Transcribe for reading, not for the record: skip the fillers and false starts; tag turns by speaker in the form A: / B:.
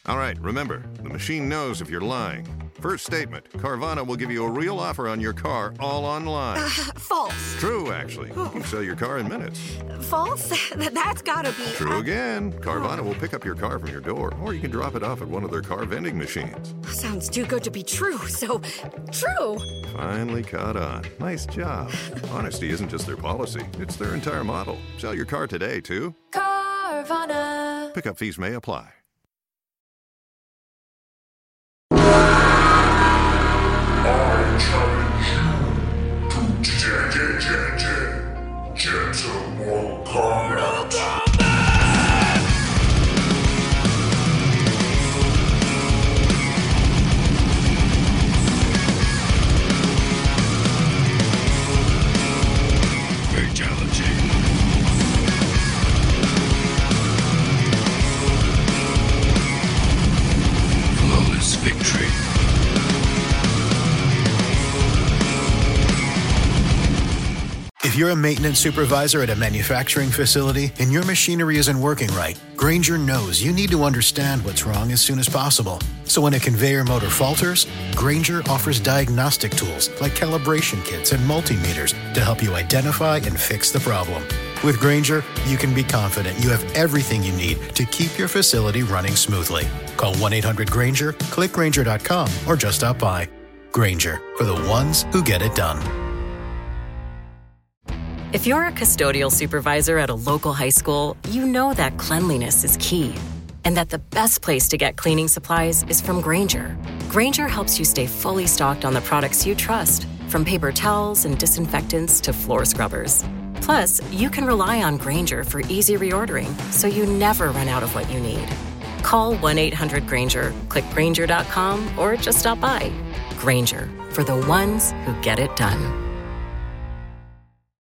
A: All right, remember, the machine knows if you're lying. First statement, Carvana will give you a real offer on your car all online.
B: False.
A: True, actually. You can sell your car in minutes.
B: False? That's gotta be...
A: True again. Carvana will pick up your car from your door, or you can drop it off at one of their car vending machines.
B: Sounds too good to be true, so... True!
A: Finally caught on. Nice job. Honesty isn't just their policy, it's their entire model. Sell your car today, too.
B: Carvana.
A: Pickup fees may apply.
C: I challenge you to Gentle Mortal Kombat.
D: Victory.
E: If you're a maintenance supervisor at a manufacturing facility and your machinery isn't working right, Grainger knows you need to understand what's wrong as soon as possible. So when a conveyor motor falters, Grainger offers diagnostic tools like calibration kits and multimeters to help you identify and fix the problem. With Grainger, you can be confident you have everything you need to keep your facility running smoothly. Call 1-800-GRAINGER, click Grainger.com, or just stop by. Grainger, for the ones who get it done.
F: If you're a custodial supervisor at a local high school, you know that cleanliness is key, and that the best place to get cleaning supplies is from Grainger. Grainger helps you stay fully stocked on the products you trust, from paper towels and disinfectants to floor scrubbers. Plus, you can rely on Grainger for easy reordering, so you never run out of what you need. Call 1-800-GRAINGER, click Grainger.com, or just stop by. Grainger, for the ones who get it done.